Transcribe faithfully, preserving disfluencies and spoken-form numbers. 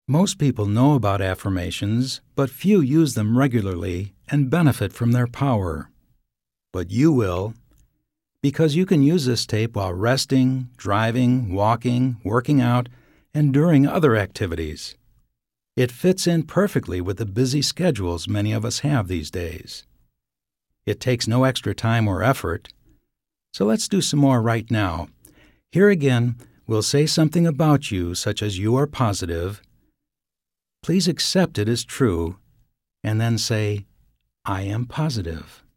Most people know about affirmations, but few use them regularly and benefit from their power. But you will, because you can use this tape while resting, driving, walking, working out, and during other activities. It fits in perfectly with the busy schedules many of us have these days. It takes no extra time or effort. So let's do some more right now. Here again, we'll say something about you, such as you are positive. Please accept it as true, and then say, I am positive.